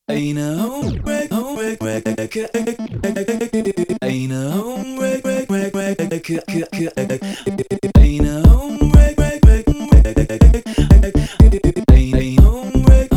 Ain't a home wreck, ain't a home wreck, ain't a home wreck, ain't home wreck,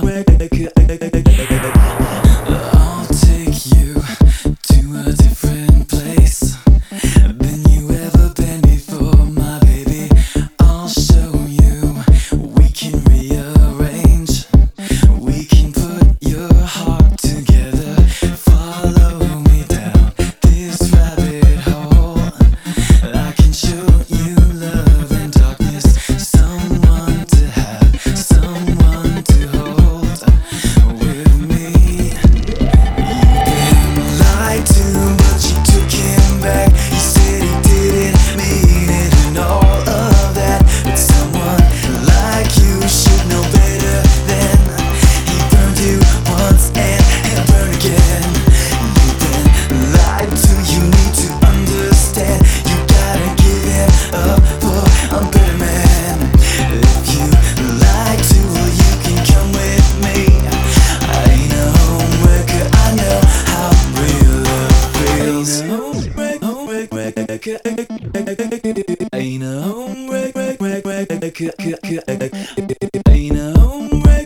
I'll take you to a different place than you ever been before, my baby. I'll show you we can rearrange, we can put your heart together. Follow me down this rabbit hole. I can show you love and darkness, someone to have, someone to hold with me. You've been lied to, but you took him back. He said he didn't mean it and all of that, but someone like you should know better than he burned you once and he'll burn again. You've been lied to, you need to understand. You gotta give him up for a better man. If you like to, well, you can come with me. I ain't a homewrecker, I know how real love feels. Ain't a homewreck, ain't a homewreck,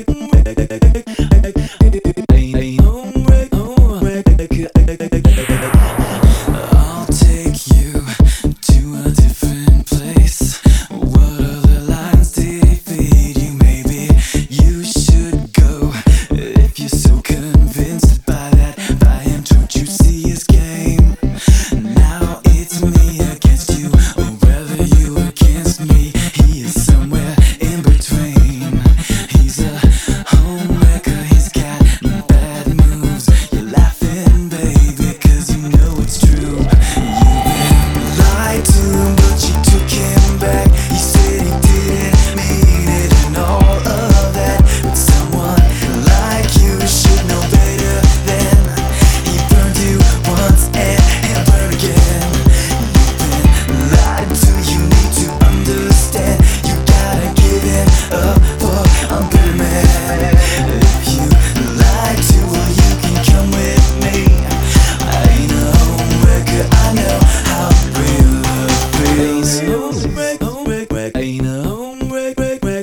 I'll take you to a different place. What other lines did he feed you? Maybe you should go if you're so convinced by that. By him, don't you see his game? Now it's me against you, or rather you against me. He is somewhere in between. He's a homewrecker, he's got bad moves. You're laughing, baby, cause you know it's true. You've been lied to, but you took him back. He said he didn't mean it and all of that, but someone like you should know better than he burned you once and he'll burn again. You've been lied to, you need to understand. You gotta give him up for a better man. If you like to, well, you can come with me. I ain't a homewrecker, I know how real love feels. Ain't a homewreck, ain't a homewreck,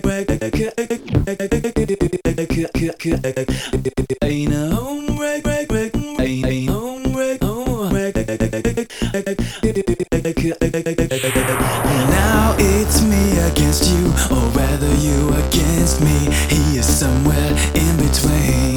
ain't a now it's me against you, or rather you against me. He is somewhere in between.